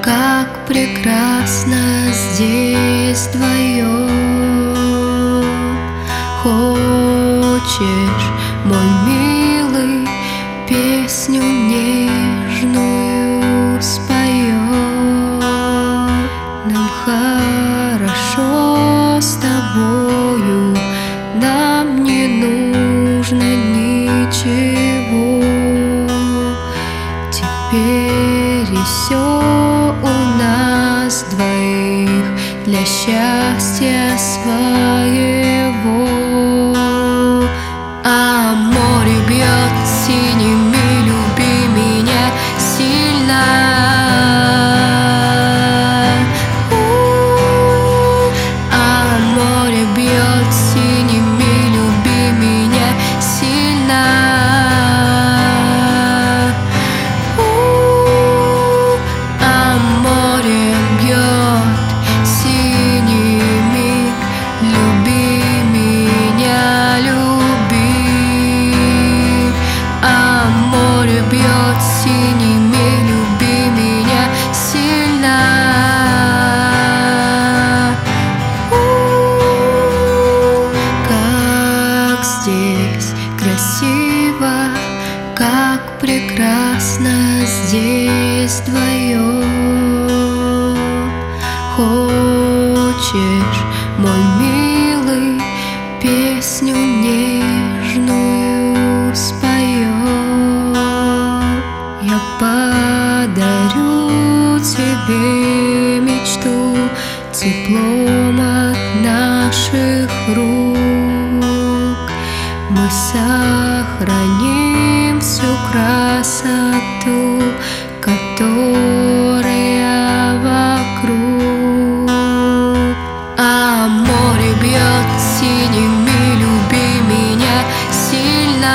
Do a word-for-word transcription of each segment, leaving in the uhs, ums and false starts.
как прекрасно здесь вдвоем. Хочешь, мой милый, песню нежную споем? Нам хорошо с тобою, нам не нужно ничего. Теперь и все у нас двоих для счастья своего. А море бьет синими, люби меня сильно. А море бьет синими, люби меня сильно. А море бьет синими, люби меня, люби. А море бьет синими, люби меня сильно. Как здесь красиво, как прекрасно здесь вдвоем. Хочешь, мой милый, песню нежную споем? Я подарю тебе мечту теплом от наших рук. Мы сохраним всю красоту, которая вокруг. А море бьет синими, люби меня сильно.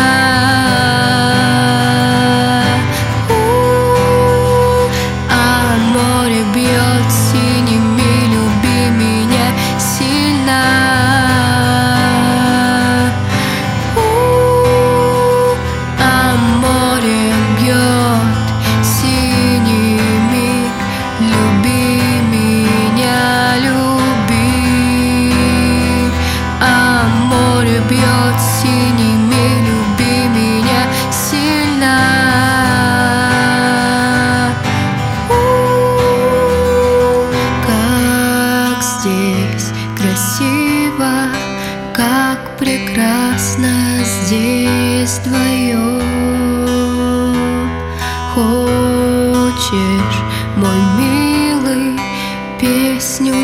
А море бьет синими, люби меня сильно. А море бьет синими, люби меня, люби. А море бьет синими, люби меня сильно. Как здесь красиво, как прекрасно здесь вдвоем. Хочешь, мой милый, песню